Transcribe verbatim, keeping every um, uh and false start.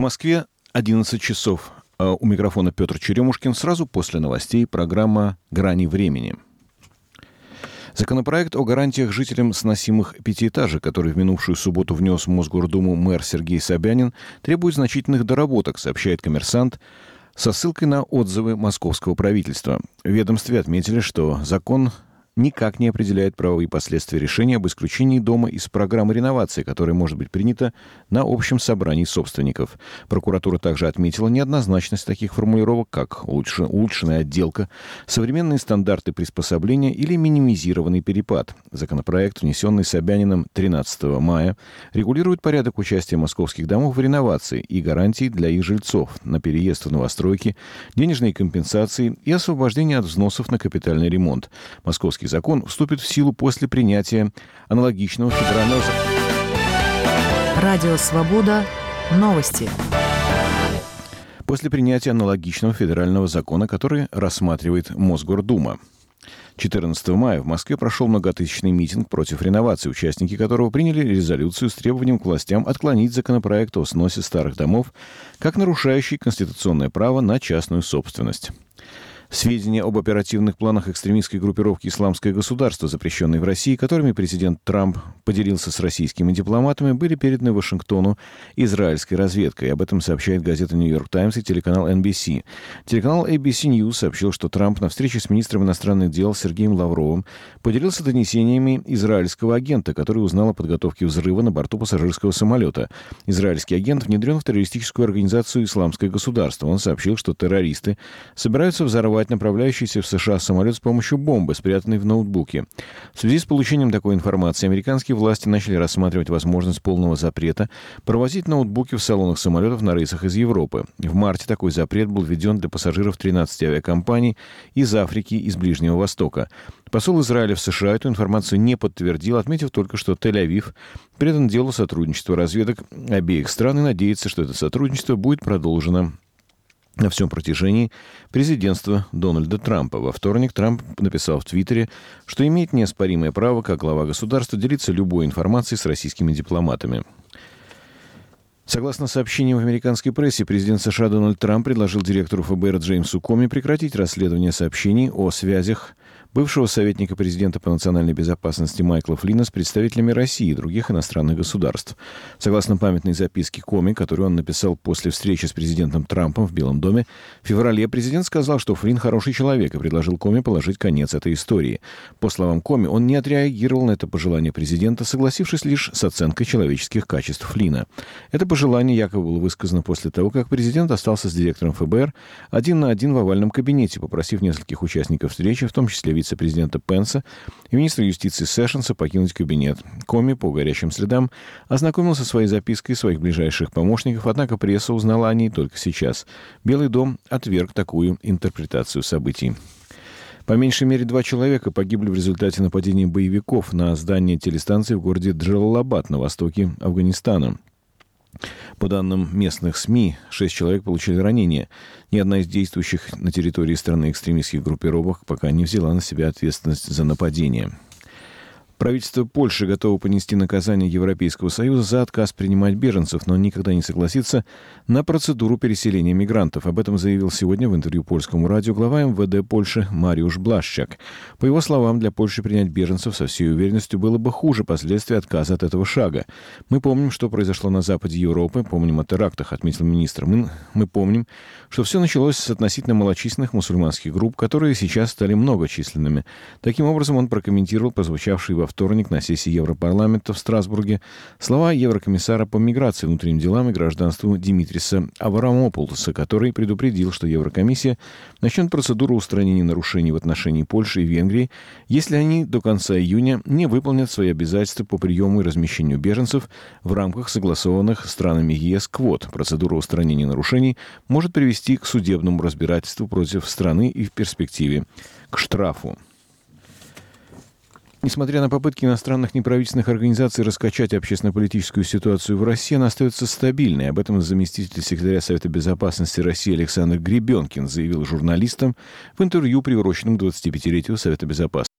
Москве одиннадцать часов. У микрофона Петр Черемушкин. Сразу после новостей программа «Грани времени». Законопроект о гарантиях жителям сносимых пятиэтажек, который в минувшую субботу внес в Мосгордуму мэр Сергей Собянин, требует значительных доработок, сообщает «Коммерсант», со ссылкой на отзывы московского правительства. В ведомстве отметили, что закон никак не определяет правовые последствия решения об исключении дома из программы реновации, которая может быть принята на общем собрании собственников. Прокуратура также отметила неоднозначность таких формулировок, как улучшенная отделка, современные стандарты приспособления или минимизированный перепад. Законопроект, внесенный Собяниным тринадцатого мая, регулирует порядок участия московских домов в реновации и гарантий для их жильцов на переезд в новостройки, денежные компенсации и освобождение от взносов на капитальный ремонт. Московский закон вступит в силу после принятия аналогичного федерального закона. Радио «Свобода». Новости. После принятия аналогичного федерального закона, который рассматривает Мосгордума. четырнадцатого мая в Москве прошел многотысячный митинг против реновации, участники которого приняли резолюцию с требованием к властям отклонить законопроект о сносе старых домов как нарушающий конституционное право на частную собственность. Сведения об оперативных планах экстремистской группировки «Исламское государство», запрещенной в России, которыми президент Трамп поделился с российскими дипломатами, были переданы Вашингтону израильской разведкой. Об этом сообщает газета «Нью-Йорк Таймс» и телеканал эн би си. Телеканал эй би си News сообщил, что Трамп на встрече с министром иностранных дел Сергеем Лавровым поделился донесениями израильского агента, который узнал о подготовке взрыва на борту пассажирского самолета. Израильский агент внедрен в террористическую организацию «Исламское государство». Он сообщил, что террористы собираются взорвать направляющийся в США самолет с помощью бомбы, спрятанной в ноутбуке. В связи с получением такой информации американские власти начали рассматривать возможность полного запрета провозить ноутбуки в салонах самолетов на рейсах из Европы. В марте такой запрет был введен для пассажиров тринадцати авиакомпаний из Африки и из Ближнего Востока. Посол Израиля в США эту информацию не подтвердил, отметив только, что Тель-Авив предан делу сотрудничества разведок обеих стран и надеется, что это сотрудничество будет продолжено на всем протяжении президентства Дональда Трампа. Во вторник Трамп написал в Твиттере, что имеет неоспоримое право, как глава государства, делиться любой информацией с российскими дипломатами. Согласно сообщениям в американской прессе, президент США Дональд Трамп предложил директору эф бэ эр Джеймсу Коми прекратить расследование сообщений о связях бывшего советника президента по национальной безопасности Майкла Флина с представителями России и других иностранных государств. Согласно памятной записке Коми, которую он написал после встречи с президентом Трампом в Белом доме, в феврале президент сказал, что Флин хороший человек, и предложил Коми положить конец этой истории. По словам Коми, он не отреагировал на это пожелание президента, согласившись лишь с оценкой человеческих качеств Флина. Это пожелание якобы было высказано после того, как президент остался с директором эф бэ эр один на один в овальном кабинете, попросив нескольких участников встречи, в том числе вице-президента Пенса и министра юстиции Сэшенса, покинуть кабинет. Коми по горячим следам ознакомился со своей запиской своих ближайших помощников, однако пресса узнала о ней только сейчас. Белый дом отверг такую интерпретацию событий. По меньшей мере два человека погибли в результате нападения боевиков на здание телестанции в городе Джалалабад на востоке Афганистана. По данным местных СМИ, шесть человек получили ранения. Ни одна из действующих на территории страны экстремистских группировок пока не взяла на себя ответственность за нападение. Правительство Польши готово понести наказание Европейского Союза за отказ принимать беженцев, но никогда не согласится на процедуру переселения мигрантов. Об этом заявил сегодня в интервью польскому радио глава эм вэ дэ Польши Мариуш Блашчак. По его словам, для Польши принять беженцев со всей уверенностью было бы хуже последствий отказа от этого шага. «Мы помним, что произошло на западе Европы, помним о терактах», — отметил министр. Мы, мы помним, что все началось с относительно малочисленных мусульманских групп, которые сейчас стали многочисленными. Таким образом, он прокомментировал прозвучавший во вторник на сессии Европарламента в Страсбурге слова еврокомиссара по миграции, внутренним делам и гражданству Димитриса Аврамопулоса, который предупредил, что Еврокомиссия начнет процедуру устранения нарушений в отношении Польши и Венгрии, если они до конца июня не выполнят свои обязательства по приему и размещению беженцев в рамках согласованных странами е эс квот. Процедура устранения нарушений может привести к судебному разбирательству против страны и в перспективе к штрафу. Несмотря на попытки иностранных неправительственных организаций раскачать общественно-политическую ситуацию в России, она остается стабильной. Об этом заместитель секретаря Совета безопасности России Александр Гребенкин заявил журналистам в интервью, приуроченном к двадцатипятилетию Совета безопасности.